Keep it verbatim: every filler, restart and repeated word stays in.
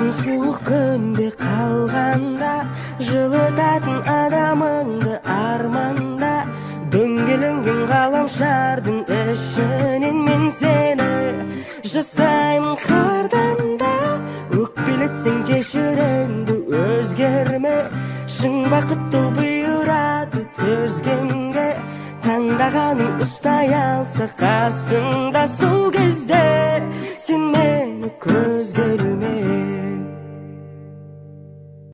суық күнде қалғанда, жылытатын адамыңды арманда, дөңгеленген ғаламшардың ішінен мен сені жасаймын қардан да. Өкпелетсең кешір енді өзгерме, шын бақытты бұйырады төзгенге. Таңдағаның ұстай алса қасыңда, сол кезде сен мені көзге